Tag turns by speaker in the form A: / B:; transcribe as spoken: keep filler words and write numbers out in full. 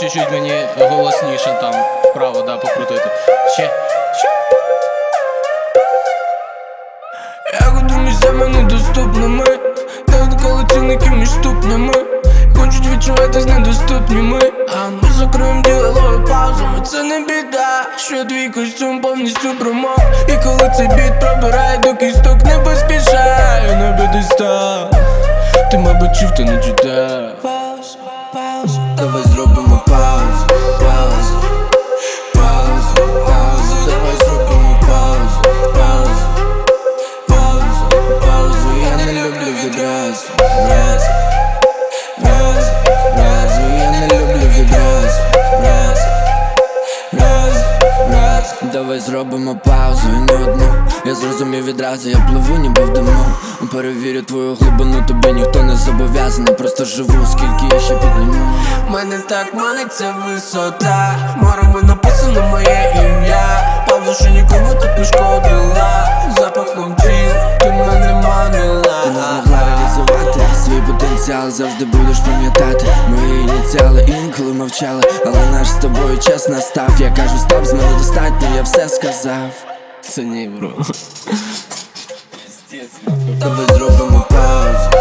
A: чуть-чуть мені голосніше там вправо, да, покрутити. Ще, ще.
B: Я году місцями недоступними, та коли цінники між ступнями хочуть відчуватись недоступніми, а ми закриємо діалоги паузами. Це не біда, що твій костюм повністю промок, і коли цей біт пробирає до кісток, не поспішай, не підстав. Ти, мабуть, чув, та не читав. Паузу, паузу, давай зробимо паузу, паузу, паузу, паузу, давай зробимо паузу, паузу, паузу, паузу. Я не люблю відразу, раз, раз, раз. Я не люблю відразу, раз, раз, раз. Давай зробимо паузу і не одну. Я зрозумів відразу, я пливу ніби в диму. Перевірю твою глибину, тобі ніхто не зобов'язаний. Просто живу, скільки я ще підніму. Мене так манить ця висота, морами написано моє ім'я. Пауза, що нікому так не шкодила, запахом тіл ти мене манила. Ти не змогла реалізувати свій потенціал, завжди будеш пам'ятати мої ініціали, інколи мовчали, але наш з тобою час настав. Я кажу, стоп, з мене достатньо, я все сказав.
A: Це ні, бро.
B: Давай зробимо паузу,